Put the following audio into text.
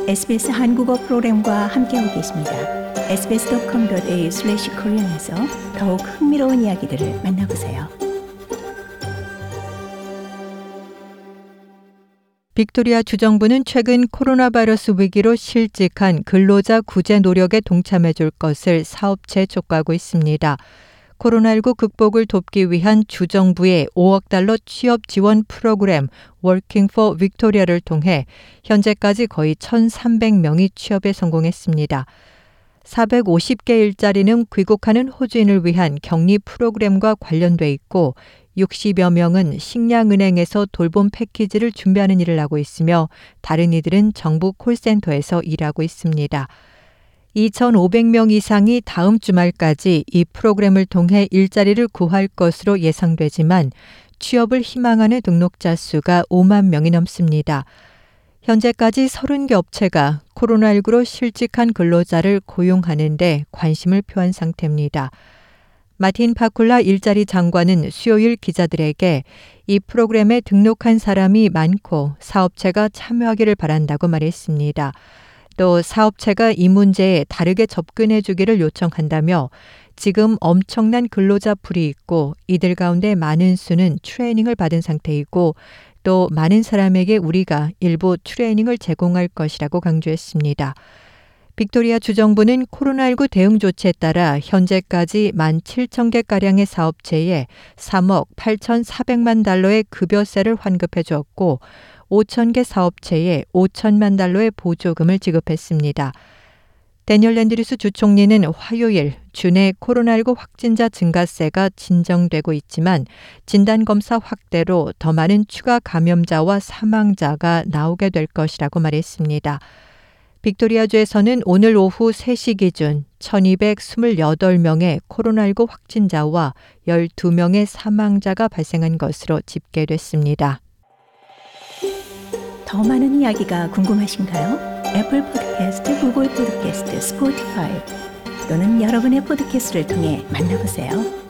SBS 한국어 프로그램과 함께하고 계십니다. sbs.com.au/korean에서 더욱 흥미로운 이야기들을 만나보세요. 빅토리아 주정부는 최근 코로나 바이러스 위기로 실직한 근로자 구제 노력에 동참해 줄 것을 사업체에 촉구하고 있습니다. 코로나19 극복을 돕기 위한 주정부의 5억 달러 취업 지원 프로그램 Working for Victoria를 통해 현재까지 거의 1,300명이 취업에 성공했습니다. 450개 일자리는 귀국하는 호주인을 위한 격리 프로그램과 관련돼 있고 60여 명은 식량은행에서 돌봄 패키지를 준비하는 일을 하고 있으며 다른 이들은 정부 콜센터에서 일하고 있습니다. 2,500명 이상이 다음 주말까지 이 프로그램을 통해 일자리를 구할 것으로 예상되지만 취업을 희망하는 등록자 수가 5만 명이 넘습니다. 현재까지 30개 업체가 코로나19로 실직한 근로자를 고용하는 데 관심을 표한 상태입니다. 마틴 파쿨라 일자리 장관은 수요일 기자들에게 이 프로그램에 등록한 사람이 많고 사업체가 참여하기를 바란다고 말했습니다. 또 사업체가 이 문제에 다르게 접근해 주기를 요청한다며 지금 엄청난 근로자 풀이 있고 이들 가운데 많은 수는 트레이닝을 받은 상태이고 또 많은 사람에게 우리가 일부 트레이닝을 제공할 것이라고 강조했습니다. 빅토리아 주정부는 코로나19 대응 조치에 따라 현재까지 17,000개가량의 사업체에 3억 8,400만 달러의 급여세를 환급해 주었고 5,000개 사업체에 5천만 달러의 보조금을 지급했습니다. 데니얼 랜드리스 주총리는 화요일 주내 코로나19 확진자 증가세가 진정되고 있지만 진단검사 확대로 더 많은 추가 감염자와 사망자가 나오게 될 것이라고 말했습니다. 빅토리아주에서는 오늘 오후 3시 기준 1,228명의 코로나19 확진자와 12명의 사망자가 발생한 것으로 집계됐습니다. 더 많은 이야기가 궁금하신가요? 애플 팟캐스트, 구글 팟캐스트, 스포티파이 또는 여러분의 팟캐스트를 통해 만나보세요.